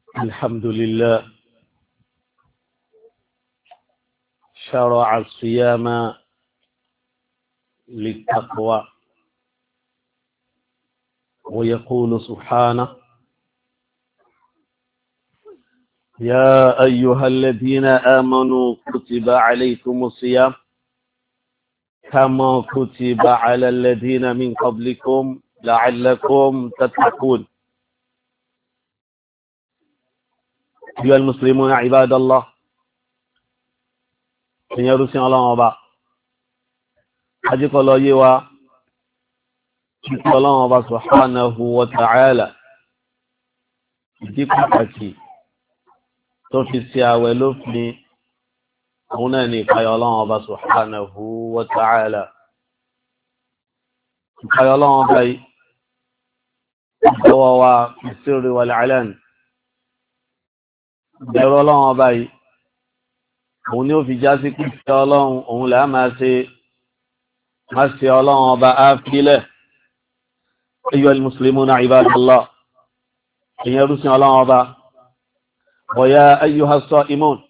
الحمد لله شرع الصيام للتقوى ويقول سبحانه يا أيها الذين آمنوا كتب عليكم الصيام كما كتب على الذين من قبلكم لعلكم تتقون أيها المسلمون عباد الله إن يرسل الله وبا حجق الله يوا الله وبا سبحانه وتعالى ديكتاكي توفي سياوي لفني هناني قاي الله وبا سبحانه وتعالى قاي الله وبا دواوا في السر والعلان bẹ̀rù ọlọ́run ọba yìí òun ni ó fi já sí pípẹ́ ọlọ́run òun là máa ṣe ọlọ́run ọba áfílẹ̀ ayyuhal muslimuna ibadallah èyàn rúsìn ọlọ́run ọba wa ya ayyuhas sa'imun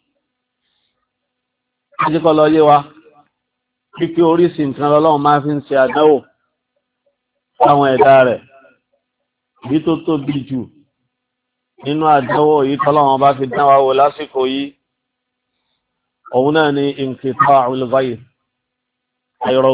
ajíkọ́ lọ yé wa pípẹ́ oríṣìí nǹkan ọlọ́run máa fi ń ṣe àdánwò fáwọn ẹ̀dá rẹ̀ bí tó tóbi jù nínú àdánwò yìí tọ́lọ́wọ́n bá fi dánwà wò lásìkò yìí òun náà ni inqita'ul ghayth àìrọ̀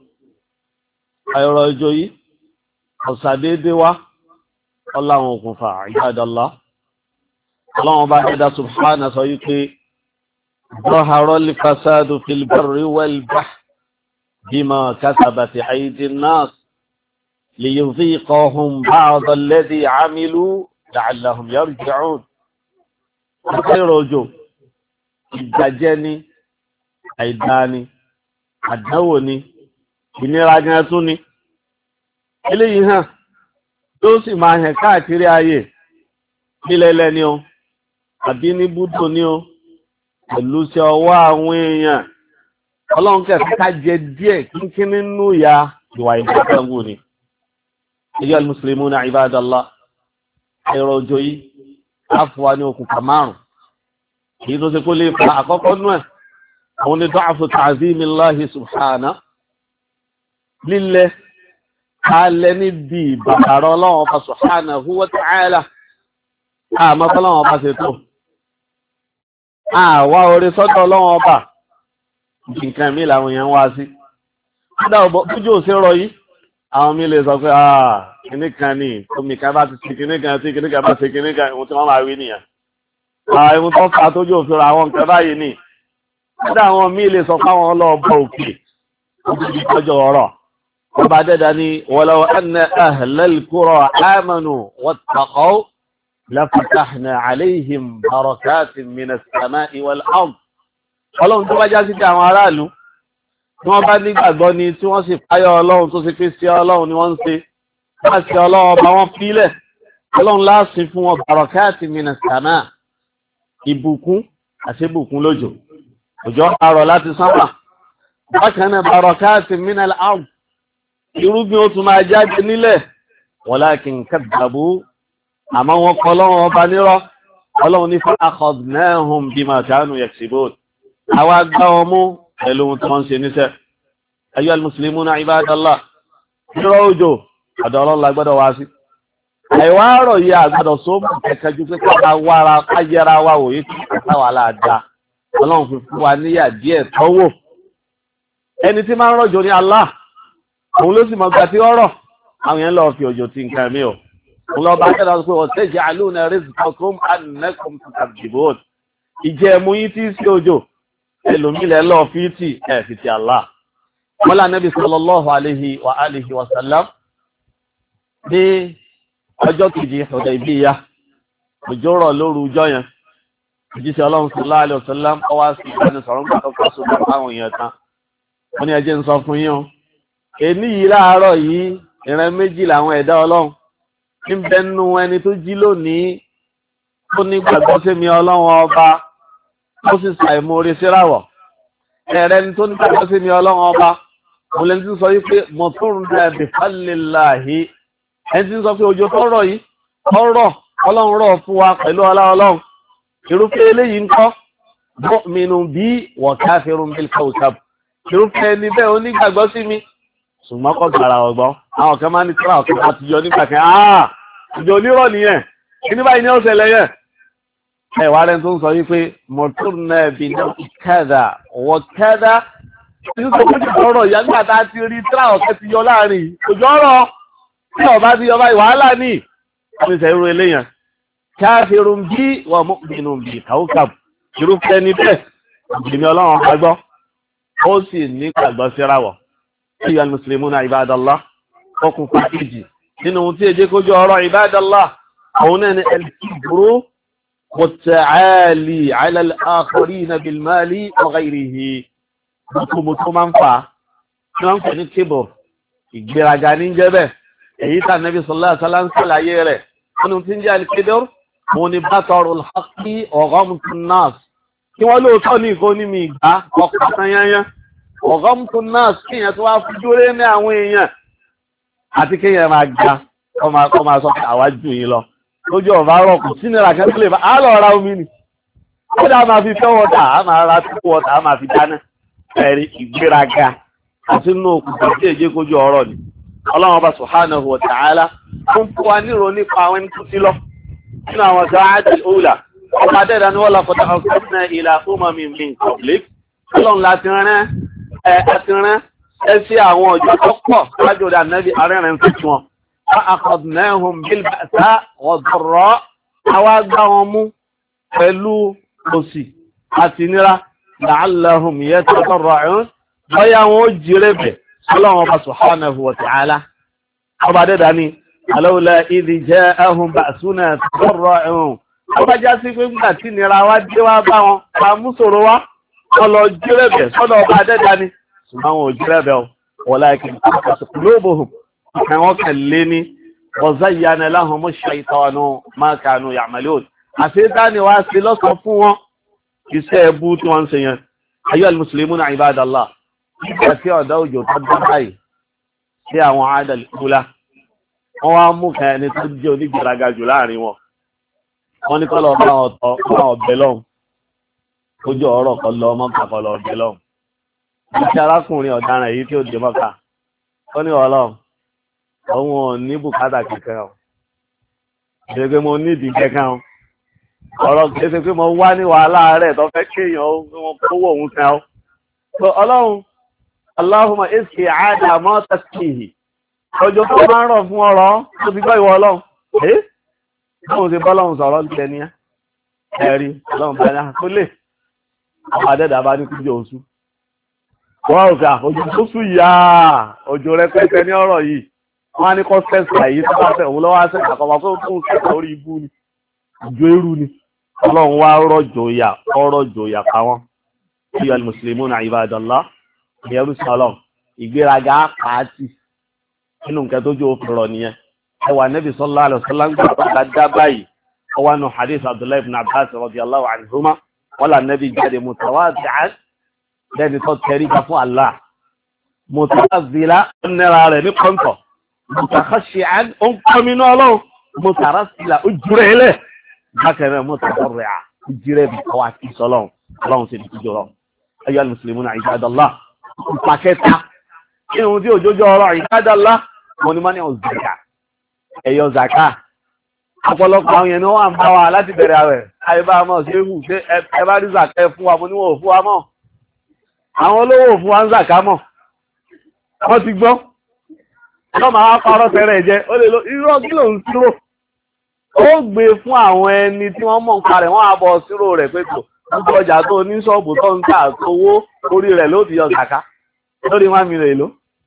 òjò yìí ọ̀sàdédé wá ọláwọn òkùnfà ibadallah ọlọ́wọ́n bá dẹ́dá subhana sọ yí pé zahara al-fasadu fil barri wal bahri bima kasabati aydin nas liyudhiqahum ba'da alladhi 'amilu la'allahum yarji'un àìrọ̀ òjò ìjàjẹ́ ni àìdáni àdánwò ni ìnira gan tún ni eléyìí hàn tó sì máa hàn káàkiri ayé nílẹ̀lẹ̀ ni o àbí ní búdò ni o pẹ̀lú sí ọwọ́ àwọn èèyàn ọlọ́run kẹfẹ́ ká jẹ díẹ̀ kínkín nínú ìyà ìwà ìdánwò ni ayyuhal muslimuna ibadallah ẹ̀rọ òjò yìí láfùwá ní okùnfà márùn èyí tó ṣe kó lè fa àkọ́kọ́ nú ẹ̀ àwọn ní da'fu ta'zimillahi subhanahu lílẹ̀ kálẹ̀ níbi ìbàbàrọ̀ ọlọ́run ọba subhanahu wa ta'ala àmọ́ ọlọ́run ọba ṣe tó àwa orí sọ́dọ̀ ọlọ́run ọba nǹkan mi làwọn èèyàn wá sí kódà bójú òsè rọ yìí àwọn mi lè sọ pé kìní kan ní omi kan bá ti ṣe kìní kan tí kìní kan bá ṣe kìní kan ohun tí wọ́n máa wí nìyàn ohun tó fà tójú òfin àwọn nǹkan báyìí ní kódà àwọn mi lè sọ fáwọn ọlọ́ọ̀bọ òkè ojú ìtọ́jọ ọ̀rọ̀ ọba dẹ́dà ní walaw anna ahlal qura amanu wattaqaw lafatahna alayhim barakatin minas sama'i wal ard ọlọ́run tó bá já sí àwọn aráàlú tí wọ́n bá nígbàgbọ́ ni tí wọ́n sì páyọ̀ ọlọ́run tó sì pé sí ọlọ́run ni wọ́n ń ṣe wọ́n sì ọlọ́run ọba wọn fílẹ̀ ọlọ́run láàsìn fún wọn barakati minas sama ìbùkún àti ìbùkún lójò òjò àrọ̀ láti sánmà bákan náà barakati minal ard irúgbìn ó tún máa jáde nílẹ̀ walakin kadzabu àmọ́ wọn kọ ọlọ́run ọba nírọ́ ọlọ́run ní fa akhadnahum bima kanu yaksibun àwa gbá wọn mú pẹ̀lú ohun tí wọ́n ń ṣe níṣẹ́ ayyuhal muslimuna ibadallah nírọ̀ òjò àdọ̀rọ̀ la gbọ́dọ̀ wá sí àìwá rọ̀ yìí àgbọ́dọ̀ sóòmù kẹkẹjú pé ká wára káyẹra wa wòye kí àtàwà láàdá ọlọ́run fi fún wa níyà díẹ̀ tọ́wò ẹni tí máa ń rọ̀jò ní Allah òun ló sì mọ̀ gbà tí ó rọ̀ àwọn yẹn lọ fi òjò ti nǹkan mi ò òun lọ bá kẹ́lá pé wataj'aluna rizqakum annakum tukadzibun ìjẹ̀mú yìí tí sí òjò ẹlòmílẹ̀ lọ fíìtì ẹ̀fìtì Allah mọ́lá nẹ́bí sallallahu alaihi wa alihi wa sallam ní ọjọ́ kejì Hudaybiyah òjò rọ̀ lóru ọjọ́ yẹn òjíṣẹ́ ọlọ́run sallallahu alaihi wa sallam ọwá sí ìbánisọ̀rọ̀ nígbà tó kọ́ sódà fáwọn èèyàn tán wọ́n ní ẹjẹ́ ń sọ fún yín o èní yìí láàárọ̀ yìí ìran méjì làwọn ẹ̀dá ọlọ́run ń bẹnu ẹni tó jí lónìí tó nígbàgbọ́ sí mi ọlọ́run ọba ó sì ṣàìmoore síráwọ̀ ẹ̀rẹ́ ni tó nígbàgbọ́ sí mi ọlọ́run ọba mo lẹ́ni tí ń sọ wípé mọ̀tòrùn náà bi fadlillahi ẹni tí ń sọ pé òjò tọ́rọ̀ yìí ọ̀rọ̀ ọlọ́run rọ̀ fún wa pẹ̀lú ọlá ọlọ́run irúfẹ́ eléyìí ń kọ́ mu'minun bí wa kafirun bil kawkab irúfẹ́ ẹni bẹ́ẹ̀ onígbàgbọ́ sí mi ṣùgbọ́n kọ́ gbàrà ọ̀gbọ́n àwọn kan máa ní tíra ọ̀kan láti yọ nígbà kan ìjọ onírọ̀ nìyẹn kí ní báyìí ní ọ̀sẹ̀ lẹ́yìn ẹ̀wà rẹ̀ tó ń sọ wípé mọ̀túnà bí náà kẹ́dà wọ kẹ́dà tí ó sọ pé ìjọ́rọ̀ ìyá nígbà tá a ti rí tíra ọ̀kẹ́ ti yọ láàrin òjọ́rọ̀ tí ọba ti yọ báyìí wàhálà ní àmìsẹ̀ irú eléyàn káfírun bí wà mu'minun bí kàúkà irúfẹ́ ní bẹ́ẹ̀ ìgbìmọ̀ ọlọ́run ọgbọ́ ó sì ní gbàgbọ́ síráwọ̀ ayyuhal muslimuna ibadallah ọkùn pàkíjì nínú ohun tí èjé kójú ọ̀rọ̀ ibadallah òun náà ni al-kibru والتعالي على الآخرين بالمال وغيره بطمطو منفع نانكو ní kibur ìgbéraga ní jẹ́bẹ̀ èyí tá Nabi sallallahu alaihi wasallam ṣàlàyé rẹ̀ wọ́n tí ń jẹ́ al-kibur wọ́n ni batarul haqqi wa ghamtun nas kí wọ́n lóòótọ́ ní ìkó ní mi ìgbà ọkọ̀ tanyanya wa ghamtun nas kí èèyàn tó wá fojú rẹ̀ ní àwọn èèyàn àti kí èèyàn máa ga kọ́ máa sọ pé àwájú yìí lọ lójú ọ̀fà rọ̀ kò sí nira kan tó lè bá a lọ ra omi ni ó dá máa fi fẹ́ wọ́ta a máa ra túkú wọ́ta a máa fi dáná ẹ̀rí ìgbéraga àti inú òkùnkùn tí èjé kójú ọ̀rọ̀ ni ọlọ́run ọba subhanahu wa ta'ala ó ń fún wa nírò nípa àwọn ẹni tó ti lọ nínú àwọn ọ̀gá àti òòlà ọba adẹ́dá ni wọ́n lọ fọ́tà ọ̀sẹ̀ ìlà umamin min qablik ọlọ́run láti rán ẹ sí àwọn ọjọ́ tó pọ̀ lájọ́ dà nẹ́bí arẹ́rìn tó ti wọn فأخذناهم بالبأساء والضراء أواقعهم فلو قصي أتنرى لعلهم يتضرعون ويامو جربه الله سبحانه وتعالى وبعد ذلك لولا إذ جاءهم بأسنا تضرعون ọba já sí pé nígbà tí nira wá dé wá bá wọn ká mú sọ̀rọ̀ wá wọn lọ jírẹ̀bẹ̀ sọ́dọ̀ ọba adẹ́dá ni ṣùgbọ́n wọn ò jírẹ̀bẹ̀ walakin qasat qulubuhum àwọn kẹlé ní ọ̀záyàna láhùn mú ṣàìtọ́nù máa kànú ya'malun àṣítáni wá sí lọ́sọ̀ fún wọn iṣẹ́ ẹbú tí wọ́n ń ṣe yẹn ayyuhal muslimuna ibadallah nígbà tí ọ̀dá òjò tó dá báyìí sí àwọn adal ula wọ́n wá mú kan ẹni tó jẹ́ onígbèraga jù láàrin wọn wọ́n ní kọ́lọ̀ bá ọ̀bẹ lọ́hùn ojú ọ̀rọ̀ kan lọ mọ́kà kọ́lọ̀ ọ̀bẹ lọ́hùn iṣẹ́ arákùnrin ọ̀daràn èyí tí ó dé mọ́kà ó ní ọlọ́run òun ò ní bùkátà kẹkẹ ọ ṣe pé mo nídìí kẹkẹ ọ ọ̀rọ̀ kìí ṣe pé mo wá ní wàhálà rẹ̀ tó fẹ́ kéèyàn wọn kówó òun tẹ ọ so ọlọ́run Allahumma iski àádà mọ́ tẹ́síkìhì ọjọ́ tó máa ń rọ̀ fún ọ̀rọ̀ tó ti gbọ́ ìwọ ọlọ́run báwo ṣe bọ́lọ́run sọ̀rọ̀ ń tẹ ní ẹ̀rí ọlọ́run bá ní àkólé àwọn adẹ́dà bá ní kújọ oṣù wọ́n rò pé ojú tó sùn yá òjò rẹpẹtẹ ní ọ̀rọ̀ yìí wọ́n á ní kọ́ sẹ́sà yìí tó bá fẹ́ òun lọ́wọ́ sẹ́sà àkọ́kọ́ tó tún sẹ́sà orí ibú ni ìjọ eru ni ọlọ́run wá rọ̀jò yà pa wọ́n kí al muslimuna ibadallah ìyẹrù sí ọlọ́run ìgbéraga pàátì nínú nǹkan tó jẹ́ òfin rọ̀ nìyẹn ẹwà Nabi sallallahu alaihi wasallam ń gbà dá báyìí ọwọ́ nù hadith Abdullahi ibn Abbas radiyallahu anhuma wọ́n là Nabi jáde mutawadi'an lẹ́ni tó tẹrí ká fún Allah mutazila nira rẹ̀ ní kọ́ńtọ̀ mutakhashi'an ó ń kọ́mínú ọlọ́run mutarasila ó jùrẹ́ ilẹ̀ bákẹ́rẹ́ mutadarri'a ó jùrẹ́ bí ọwọ́ àti ìsọlọ́run ọlọ́run sì ní kí jọrọ ayyuhal muslimuna ibadallah pàkẹ́ta inú tí òjòjò ọ̀rọ̀ ibadallah wọn ni wọ́n ní ọ̀zàká ẹ̀yọ zaka ọ̀pọ̀lọpọ̀ àwọn yẹn ni wọ́n ń bá wa láti bẹ̀rẹ̀ àwẹ̀ àyíbá mọ̀ sí ewu ṣé ẹ bá rí zaka fún wa mo níwọ̀n fún wa mọ̀ àwọn olówó fún wa ń zaka mọ̀ wọ́n ti gbọ́ ọlọ́mà wá parọ́ tẹ́rẹ jẹ́ ó lè lọ irọ́ kí ló ń sírò ó gbé fún àwọn ẹni tí wọ́n mọ̀ ń parẹ̀ wọ́n á bọ̀ sírò rẹ̀ pé tó gbogbo ọjà tó ní ṣọ́ọ̀bù tó ń tà owó orí rẹ̀ ló ti yọ zaka lórí 1 million èlò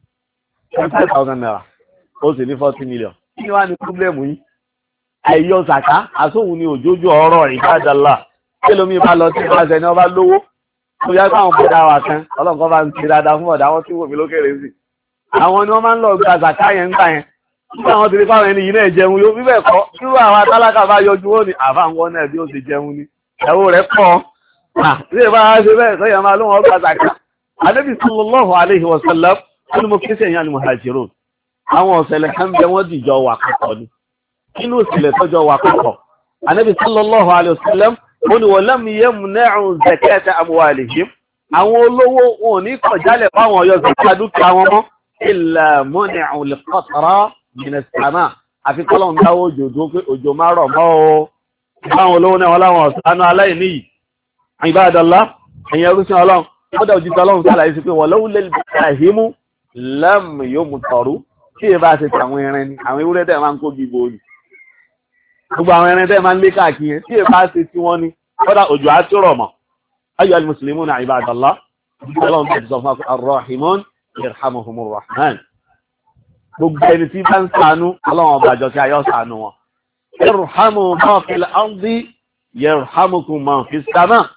25,000 naira ó sì ní 40 million kí ni wá ní públẹ̀mù yìí àìyọ zaka àsóhun ni òjòjò ọ̀rọ̀ ibadallah kí lómi bá lọ tí wọ́n ṣe ní ọba lówó tó yá káwọn bọ̀dá wa kan ọlọ́nkọ́ bá ń ti dáadáa fún ọ̀dá wọn tí wò mí lókèrè sí àwọn ni wọ́n máa ń lọ gba zaka yẹn gbà yẹn nígbà wọn ti rí fáwọn ẹni yìí náà jẹun yóò bíbẹ̀ kọ́ irú àwọn atálákà bá yọjú ó ní àfáǹkọ́ náà bí ó ti jẹun ni ẹ̀wọ́ rẹ̀ pọ̀ ní ìbá ṣe bẹ́ẹ̀ sọ́yà máa lóhun ọgbà zaka Ànábì sallallahu alaihi wasallam nínú mo kí sẹ́yìn àni muhajirun àwọn ọ̀sẹ̀lẹ̀ kan bẹ wọ́n dìjọ wà papọ̀ ni inú ìsìlẹ̀ tọ́jọ́ wà papọ̀ Ànábì sallallahu alaihi wasallam ó ní walam yamna'u zakata amwalihim àwọn olówó wọn ní kọjálẹ̀ fáwọn ọyọ́ zakat dúkìá wọn mọ́ illa muni'u al-qatra min as-sama' àfi kọ́lọ́n dáwọ́ òjò tó pé òjò má rọ̀ mọ́ o báwọn olówó náà wọ́n láwọn ọ̀sánú aláìní yìí ibadallah ẹ̀yìn ẹrúsìn ọlọ́run ó dá òjìṣẹ́ ọlọ́run sálàyé sí pé walau lil bahimu lam yumtaru tí ẹ bá ṣe tàwọn ẹran ni àwọn ewúrẹ́ tẹ̀ máa ń kó gbígbó olù gbogbo àwọn ẹran tẹ̀ máa ń lé káàkiri yẹn tí ẹ bá ṣe tí wọ́n ní kọ́dà òjò á tó rọ̀ mọ́ ayyuha al-muslimuna ibadallah ọlọ́run tẹ̀ sọ fún ar-rahimun yarhamuhumur rahman gbogbo ẹni tí bá ń ṣàánú ọlọ́run ọba àjọ kí ayọ́ ṣàánú wọn irhamu man fil ardi yarhamukum man fis sama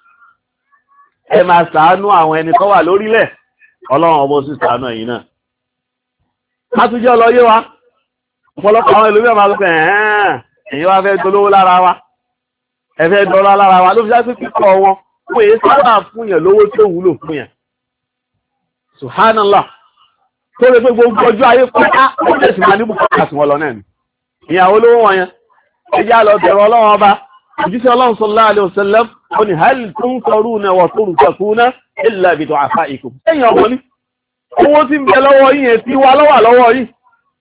ẹ máa ṣàánú àwọn ẹni tó wà lórílẹ̀ ọlọ́run ọba sì ṣàánú ẹ̀yin náà látúnjẹ́ ọlọ́yé wa ọ̀pọ̀lọpọ̀ àwọn ìlú mẹ́wàá lókè ẹ̀yìn wá fẹ́ dolówó lára wa ẹ̀fẹ́ dọ́lá lára wa ló fi já sí pípọ̀ wọn fún èyí sábà fún yẹn lówó tó wúlò fún yẹn subhanallah tó lè pé gbogbo ọjọ́ ayé pátá ọjọ́ ìsìn máa ní bùkátà sí wọn lọ náà ni ìyàwó lówó wọn yẹn ẹjẹ́ lọ bẹ̀rẹ̀ ọlọ́run ọba òjíṣẹ́ ọlọ́run sallallahu alaihi wasallam ó ní hal tunsaruna wa turzaquna illa bi du'afaikum ẹ̀yìn ọmọ ní owó tí ń bẹ lọ́wọ́ yìí yẹn tí wá lọ́wọ́ lọ́wọ́ yìí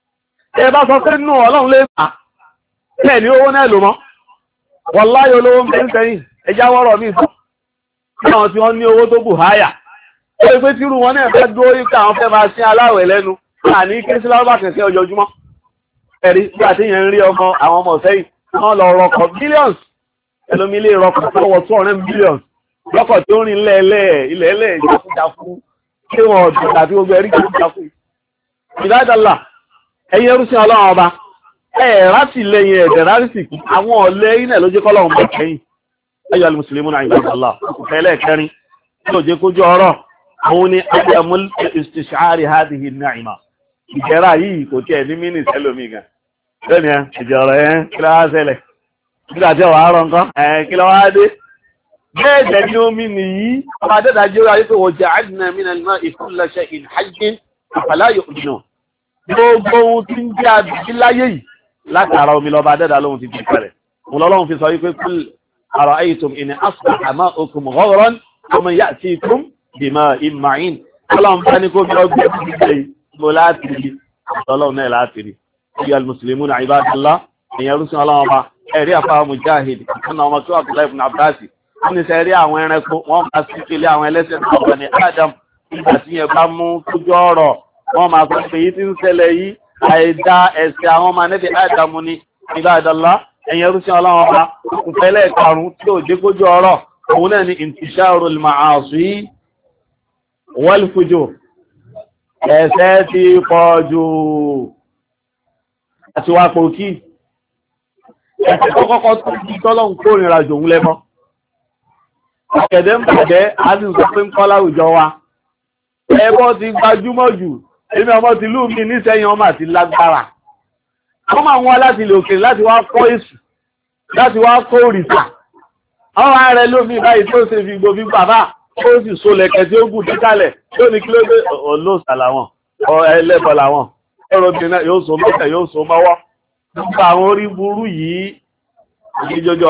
ẹ bá sọ pé nínú ọlọ́run lè fà bẹ́ẹ̀ ni owó náà lò mọ́ wallahi olówó ń bẹ ń sẹ́yìn ẹjá wọ́rọ̀ mi sọ àwọn tí wọ́n ní owó tó bù háyà ó lè pé tírú wọn náà fẹ́ dúró yìí káwọn fẹ́ máa sí aláwẹ̀ lẹ́nu àní kí sí lábà kẹ̀kẹ́ ọjọ́júmọ́ ẹ̀rí nígbà tí yẹn ń rí ọmọ àwọn ọmọ sẹ́yìn wọ́n lọ rọkọ̀ billions ẹlòmí lè rọkọ̀ tó wọ 200 billions lọ́kọ̀ tó rìn ilẹ̀ ìjáfújáfú kí wọ́n ọ̀dọ̀ tàbí gbogbo ẹ̀rí jáfújáfú ìdádọ́là ẹ̀yẹ rúsìn ọlọ́run ọba ráti lẹ́yìn ẹ̀dẹ̀ rárísì àwọn ọ̀lẹ́ iná ló jẹ́ kọ́lọ́run bọ̀ kẹ́yìn ayyuhal muslimuna ibadallah ìfẹ́lẹ̀ kẹrin tí ó jẹ́ kójú ọ̀rọ̀ àwọn ni adamul istish'ari hadhihi an-ni'ma ìjẹ́ra yìí kò tí ẹ̀ ní mínì sẹ́lómi gan lẹ́ni ìjọ̀rọ̀ ẹ̀ kí lọ́wọ́ ṣẹlẹ̀ nígbà tí ọ̀wà rọ̀ nǹkan kí lọ́wọ́ dé bẹ́ẹ̀ jẹ́ ní omi nìyí ọmọ adẹ́dà jẹ́ orí ayé pé wa ja'alna min al-ma'i kulla shay'in hayyin afala yu'minun gbogbo ohun tí ń jẹ́ àbìsí láyé yìí látara omi lọ́ba adẹ́dà lóhun ti fi pẹ̀rẹ̀ mo lọ́lọ́run fi sọ wípé kul ara'aytum in asbaha ma'ukum ghawran faman ya'tikum bima'in ma'in ọlọ́run bá ní kó bí ọgbẹ́ ti gbé mo láti rí ọlọ́run náà láti rí ayyuhal muslimuna ibadallah èèyàn rúsùn ọlọ́run ọba ẹ̀rí àfáà Mujahid ìkànnà ọmọ tó Abdullahi ibn Abbas wọ́n ní sẹ́rí àwọn ẹranko wọ́n máa sí kílé àwọn ẹlẹ́sẹ̀ náà ní Adam nígbà tí yẹn bá mú tójú ọ̀rọ̀ wọ́n máa sọ pé yìí ti ń ṣẹlẹ̀ yìí àìdá ẹ̀sẹ̀ àwọn ọmọ anẹ́bí Adam ní ibadallah ẹ̀yẹn rúsìn ọlọ́run ọba ìfẹ́lẹ̀ karùn-ún tí ó dé kójú ọ̀rọ̀ òun náà ni intisharul ma'asi wal fujur ẹ̀ṣẹ̀ ti pọ̀ jù àti wá pòkí ẹ̀ṣẹ̀ tó kọ́kọ́ tó kí tọ́lọ́run kó ìrìnà jò ń lẹ́mọ́ ọ̀kẹ̀dẹ̀ ń bàjẹ́ àti ìsọ pé ń kọ́ láwùjọ wa ẹbọ ti gbajúmọ̀ jù èmi ọmọ ti lú mi nísẹ́yìn ọmọ àti lágbára wọ́n máa wọ́n láti ilẹ̀ òkèèrè láti wá kọ́ èṣù láti wá kọ́ òrìṣà àwọn ààrẹ lómi báyìí tó ṣe fi gbòmí bàbá ó sì so lẹ̀kẹ̀ tí ó gùn díkàlẹ̀ tó ní kí ló dé olóòsà làwọn ẹlẹ́bọ làwọn ọ̀rọ̀bìnrin náà yóò so mọ́kẹ̀ yóò so mọ́wọ́ nípa àwọn orí burú yìí oníjójó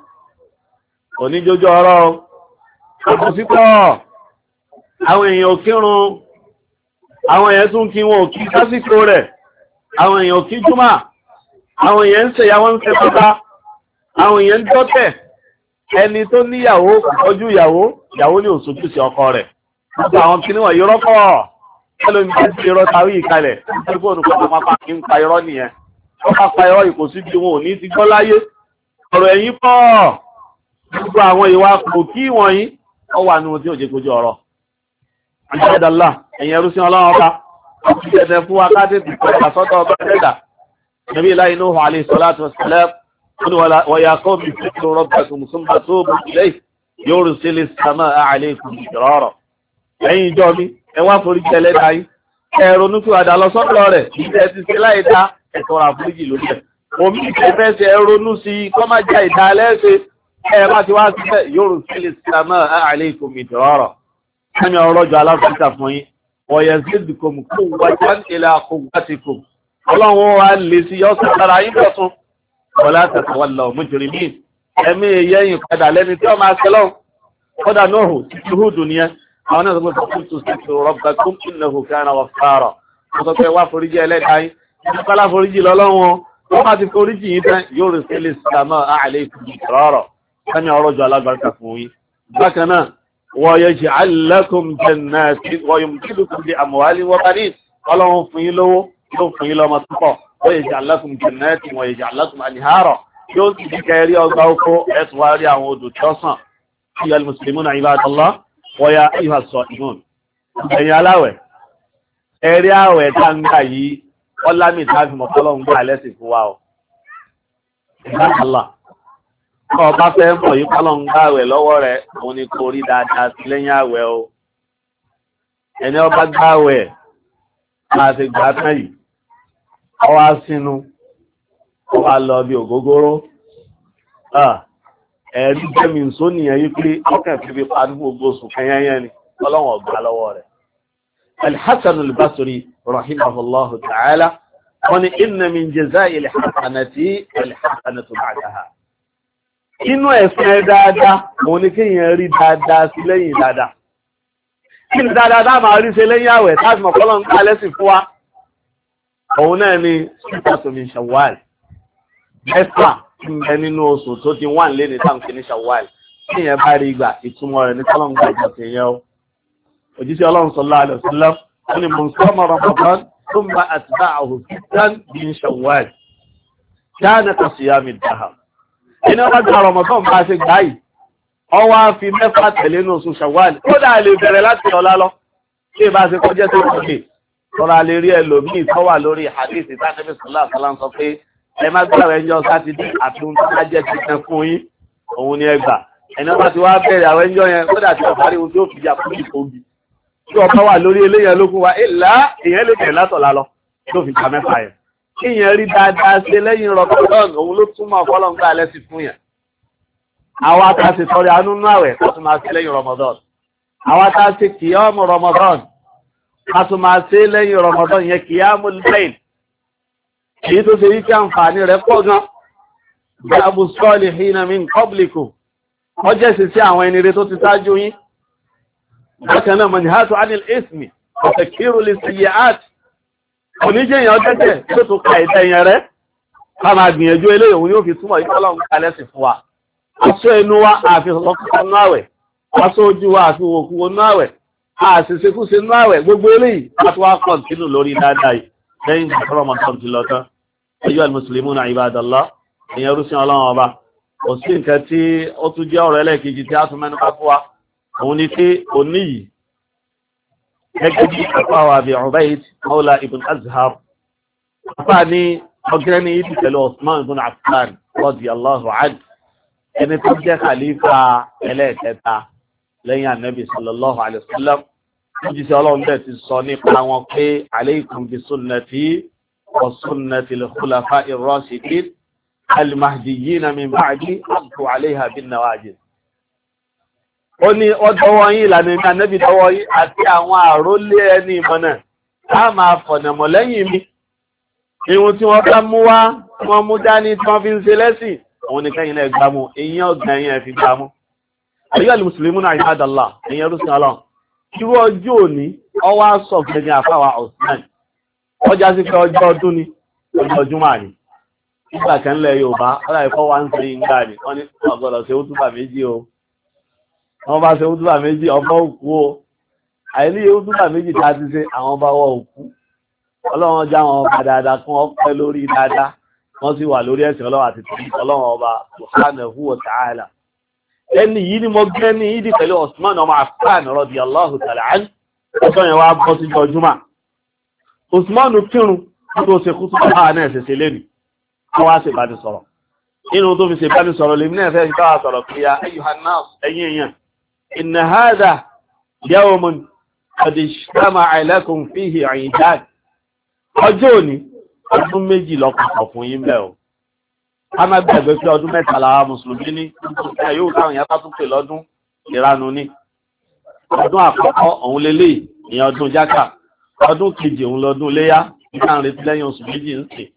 ọ̀rọ̀ ọ̀pọ̀sípọ̀ àwọn èèyàn òkírun àwọn èèyàn tún kí wọn òkí sásìkò rẹ̀ àwọn èèyàn òkí jùmọ̀ àwọn èèyàn ń ṣèyàwó ń ṣe pátá àwọn èèyàn ń dọ́tẹ̀ ẹni tó níyàwó ọjú ìyàwó ní òṣòjú sí ọkọ rẹ̀ nípa àwọn kí níwọ̀n yọ́rọ́ pọ̀ ẹlòmí bá ti irọ́ tàwí ìkalẹ̀ nípa olùkọ́ pápá kí ń pa irọ́ nìyẹn wọ́n bá pa irọ́ ìkò sí bí wọn ò ní ti gbọ́ láyé ọ̀rọ̀ ẹ̀yìn pọ̀ gbogbo àwọn ìwà kò kí wọ̀nyí ọ wà nínú tí ò jẹ́ kojú ọ̀rọ̀ àjẹ́dàlá ẹ̀yìn ẹrú sí ọlọ́run ọba ọ̀pẹ̀ẹ̀tẹ̀ fún akádẹ́tì pẹ̀lú àsọ́tọ̀ ọba ẹ̀dà nàbí ilá inú alayhi salatu wassalam wa ya qawmi istaghfiru rabbakum thumma tubu ilayhi yursilis samaa alaykum midrara ẹ̀yin ìjọ mi ẹ wá forí jẹ́lẹ́ dáyí ẹ̀rọ núkú àdá lọ sọ́dọ̀ rẹ̀ ìṣẹ́ ti ṣe láì dá ẹ̀tọ́ àforíjì lórí ẹ̀ omi ìfẹ́ ṣe ẹ̀rọnú sí kọ́ má já ìdá lẹ́ṣe ẹ̀ bá ti wá síbẹ̀ yursilis samaa alaykum midrara ẹni ọ̀rọ̀jọ aláfíìsà fún yín ọ̀yẹ̀ zidukum quwwatan ila quwwatikum ọlọ́run wa lè sí yọ́ sàtàrà yín bọ̀tún wala tatawallaw mujrimin ẹ̀mí yẹ́yìn padà lẹ́ni tí ó máa ṣẹlọ́ kódà nóòhù títí húdù ní ẹ àwọn náà sọ pé tó sì tó rabbakum innahu kana ghaffara wọ́n sọ pé wá foríjì ẹlẹ́dàá yín nípalá foríjì lọ́lọ́wọ́n wọ́n bá ti foríjì yín tán yóò rí sílẹ̀ sàmà alaykum midrara sẹ́mi ọ̀rọ̀ jọ alágbàrúkà fún yín bákan náà wa yaj'al lakum jannatin wa yumdidukum bi amwalin wa banin ọlọ́run fún yín lówó yóò fún yín lọ́mọ púpọ̀ wa yaj'al lakum jannatin wa yaj'al lakum anhara yóò sì di kẹrí ọgbà oko ẹ̀sùn wá rí àwọn odò tí ó sàn sí al-muslimuna ibadallah wa ya ayyuha as-sa'imun ẹ̀yin aláwẹ̀ ẹ̀rí àwẹ̀ tá ń gbà yìí ọlámì tàbí mọ̀kọ́lọ́hún gbà lẹ́sìn fún wa ọ̀ ìgbàlá kọ́ ọba fẹ́ mọ̀ yí kọ́lọ́hún gbà àwẹ̀ lọ́wọ́ rẹ̀ òun ni kò rí dáadáa sí lẹ́yìn àwẹ̀ o ẹni ọba gbà àwẹ̀ máa ti gbà tán yìí ọwá sínú ọwá lọ bí ògógóró ẹ̀rí jẹ́mi nsó nìyẹn yí pé ọkàn fi fi pa ní gbogbo oṣù kẹyẹyẹ ni ọlọ́wọ̀n ọgbà lọ́wọ́ rẹ̀ الحسن البصري رحمه الله تعالى قال إن من جزاء الحسنة الحسنة بعدها inú ẹ̀sìn dáadáa mo ní kí yẹn rí dáadáa sí lẹ́yìn dáadáa kí ni dáadáa máa rí sí lẹ́yìn àwẹ̀ táàbí mọ̀kọ́lọ́ ń ká lẹ́sìn fún wa òun náà ni sípàtò min Shawwal mẹ́fà ń bẹ nínú oṣù tó ti wà nílé ní táǹkì ní Shawwal kí yẹn bá rí ìgbà ìtumọ̀ rẹ̀ ní kọ́lọ́ ń gbà ìjọ sí yẹn o òjíṣẹ́ ọlọ́run sallallahu alaihi wasallam wọ́n ni man sama Ramadan thumma atba'ahu sittan min Shawwal kana ka siyami ad-dahr iná bá gba Ramadan bá ṣe gbá yìí ọwá fi mẹ́fà tẹ̀lé ní oṣù Shawwal ó dà lè bẹ̀rẹ̀ láti ọ̀la lọ tí ìbá ṣe kọjẹ́ tó kọ̀kẹ́ tọ́ra lè rí ẹlòmíì tó wà lórí hadith ìtànẹ́bí sallallahu alaihi wasallam sọ pé ẹ má gbààwẹ̀ ẹjọ́ sátidé àti ohun tó bá jẹ́ títẹ́ fún yín òun ni ẹgbà ẹni ọba ti wá bẹ̀rẹ̀ àwọn ẹjọ́ yẹn ó dà tí ọ̀parí ohun tí ó fi jà fún ìfòbi tí ọba wà lórí eléyàn lókun wa ìlà èèyàn lè tẹ̀ látọ̀lá lọ tó fi ta mẹ́fà yẹn kí yẹn rí dáadáa ṣe lẹ́yìn Ramadan òun ló túmọ̀ fọ́lọ́ǹgbà lẹ́sìn fún yẹn àwa tá a ṣe tọrẹ àánú nínú àwẹ̀ ká tún máa ṣe lẹ́yìn Ramadan àwa tá a ṣe kìyàmù Ramadan ká tún máa ṣe lẹ́yìn Ramadan yẹn kìyàmù layl èyí tó ṣe yí kí àǹfààní rẹ̀ pọ̀ gan jabu salihina min qablikum ọjọ́ sì sí àwọn ẹni rẹ̀ tó ti ṣáájú yín bákan náà manhatu anil ismi wa takfiru lis-sayyi'at oníjẹyàn ọjọ́jẹ́ tó tó ka ìtẹ̀yìn rẹ̀ ká máa gbìyànjú eléyìí òun yóò fi túmọ̀ ìfọ́lọ́ ń kalẹ̀ sí fún wa aṣọ ẹnu wa àfi ọ̀sọ̀kọ̀ nú àwẹ̀ aṣọ ojú wa àfi òkúwo nú àwẹ̀ àṣìṣekúṣe nú àwẹ̀ gbogbo eléyìí láti wá kọ̀ǹtínù lórí dáadáa yìí lẹ́yìn ìjọba mọ̀tọ́ ti lọ tán ayọ́ al-muslimuna ibadallah èèyàn rúṣin ọlọ́run ọba kò sí nǹkan tí ó tún jẹ́ ọ̀rọ̀ ẹlẹ́ẹ̀kejì tí a tún mẹ́nu bá fún wa òun ni pé òní yìí gẹ́gẹ́ bí àpáwà bí Ubayd Mawla ibn Azhar apá ní ọgẹ́rẹ́ ní ìdí pẹ̀lú Usman ibn Affan radiyallahu anhu ẹni tó jẹ́ khalifa ẹlẹ́ẹ̀kẹta lẹ́yìn Ànábì sallallahu alaihi wasallam jíṣẹ́ ọlọ́run bẹ́ẹ̀ ti sọ nípa wọn pé alaykum bi sunnati wa sunnati al-khulafa'i ar-rashidin al-mahdiyyin min ba'di addu 'alayha bin nawajid ó ní ọdọ́wọ́ yín ìlànà ìmọ̀ Ànábì dọ́wọ́ yín àti àwọn àrólé ẹni ìmọ̀nà á máa fọ̀nàmọ̀ lẹ́yìn mi ihun tí wọ́n bá mú wá wọ́n mú dání tí wọ́n fi ń ṣe lẹ́sìn òun ni kẹ́yìn náà gbámú èyí ọ̀gbà yẹn fi gbámú ayọ́ al-muslimuna ibadallah èyí ẹrúsìn ọlọ́run irú ọjọ́ òní ọwọ́ sọ gẹ́gẹ́ àfáwà Usman ọjà sí pé ọjọ́ ọdún ni ọjọ́ Jímọ̀ ni nígbà kan lẹ̀ Yorùbá ọ̀rọ̀ ìfọ́ wa ń ṣe ìgbà ni wọ́n ní ọ̀gọ́dọ̀ ṣe útúbà méjì o wọ́n bá ṣe útúbà méjì ọba òkú o àìní útúbà méjì tá a ti ṣe àwọn ọba wọ òkú ọlọ́run já wọn ọba dáadáa kún ọpẹ́ lórí dáadáa wọ́n sì wà lórí ẹ̀sìn ọlọ́run àti tìlú ọlọ́run ọba subhanahu wa ta'ala ẹni yìí ni mo gbé ní ìdí pẹ̀lú Usman ọmọ Affan radiyallahu ta'ala anhu ọjọ́ yẹn wá bọ́ sí Jímọ̀ Usman kírun tó ṣe kú tó bá náà ṣe lẹ́nu wọ́n wá ṣe bá ní sọ̀rọ̀ inú tó fi ṣe bá ní sọ̀rọ̀ lèmi náà fẹ́ ká sọ̀rọ̀ pé ya ayyuhan nas ẹ̀yin èèyàn inna hadha yawmun qad ijtama'a lakum fihi 'idan ọjọ́ òní ọdún méjì lọ́kọ̀ọ̀kan fún yín bẹ́ẹ̀ o a máa gbàgbé pé ọdún mẹ́ta làwa mùsùlùmí ní yóò káwọn yẹn bá tún pè lọ́dún ìranu ní ọdún àkọ́kọ́ òun lélẹ̀ ìyẹn ọdún jákà ọdún kejì òun lọ́dún léyá nígbà ń retí lẹ́yìn oṣù méjì ń sè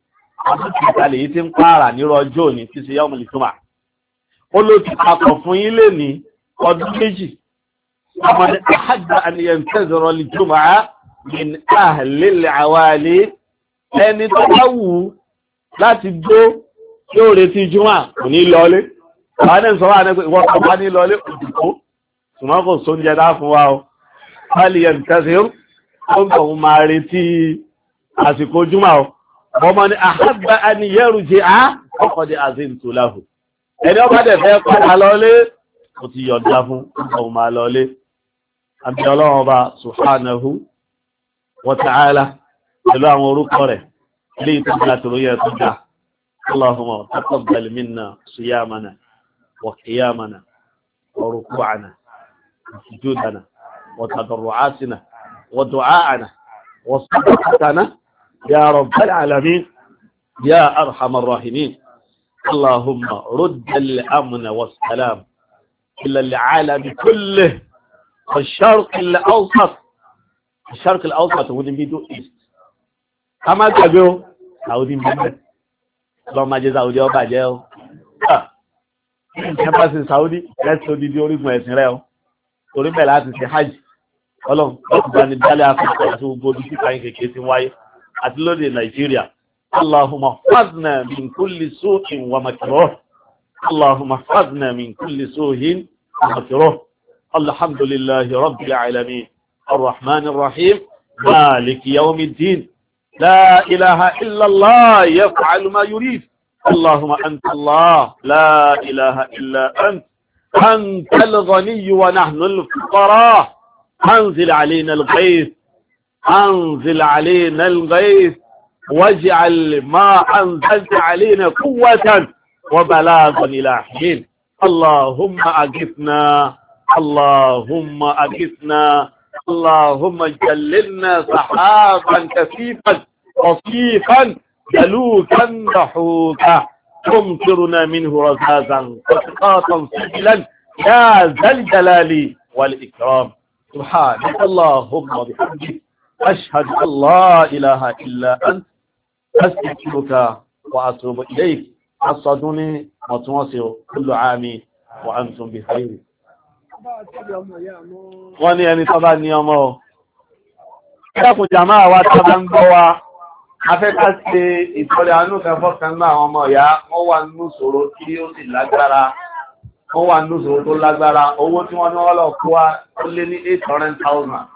ọdún tí ìkàlẹ̀ yìí ti ń pààrà nírọ̀ ọjọ́ òní tí ṣe yawmul jumu'ah ó ló ti papọ̀ fún yín lè ní ọdún méjì ọmọ ní ahabba an yantazira al-jumu'ah min ahli al-awali ẹni tó bá wù láti gbó yóò retí jùmọ̀ kò ní lọlé àwọn ẹni sọ wà ní pé ìwọ́n tó bá ní lọlé òdìkó ṣùgbọ́n kò só ń jẹ dá fún wa o fali yantazir ó ń bọ̀ máa retí àsìkò jùmọ̀ o ọmọ ní ahabba an yarji'a qad azintu lahu ẹni ọba dẹ̀ fẹ́ padà lọlé kò ti yọ̀dá fún ọmọ máa lọlé àbí ọlọ́run ọba subhanahu wa ta'ala pẹ̀lú àwọn orúkọ rẹ̀ ilé ìtọ́jà tó yẹ tó dá اللهم تقبل منا صيامنا وقيامنا وركوعنا وسجودنا وتضرعاتنا ودعاءنا وصدقتنا يا رب العالمين يا أرحم الراحمين اللهم رد الأمن والسلام إلى العالم كله والشرق الأوسط الشرق الأوسط هو نميدو إيست كما تقول سعودي مبين lọ máa jẹ́ Saudi ọba jẹ́ ọ́ ẹ̀pàṣẹ Saudi rẹ́sì odidi orígun ẹ̀sìn rẹ̀ ọ́ torí bẹ̀ láti ṣe hajj ọlọ́run láti bá ní dálẹ́ Áfíríkà àti gbogbo ojú sí káyín kékeré ti wáyé àti lóde Nàìjíríà Allahumma fadna min kulli su'in wa makruh Allahumma fadna min kulli su'in wa makruh alhamdulillahi rabbil alamin arrahmanir rahim maliki yawmiddin لا إله إلا الله يفعل ما يريد اللهم أنت الله لا إله إلا أنت الغني ونحن الفقراء أنزل علينا الغيث أنزل علينا الغيث واجعل ما أنزلت علينا قوة وبلاغا إلى حين اللهم أغثنا اللهم أغثنا اللهم جللنا سحابا كثيفا وصيفا جلوكا ضحوكا تمطرنا منه رزازا وسقاطا سجلا يا ذا الجلال والإكرام سبحانك اللهم وبحمدك أشهد أن لا إله إلا أنت أستغفرك وأتوب إليك أصدني وتواصل كل عام وأنتم بخير wọ́n ní ẹni tó bá ní ọmọ ọ̀. Ẹkùn jàmá àwá tàbí ń gbọ́ wa, afẹ́ká ṣe ìtọrẹ àánú kẹfọ́ kan náà àwọn ọmọ ìyá, wọ́n wà nínú ìṣòro tí ó sì lágbára, wọ́n wà nínú ìṣòro tó lágbára, owó tí wọ́n ní wọ́n lọ kó wá ó lé ní 800,000.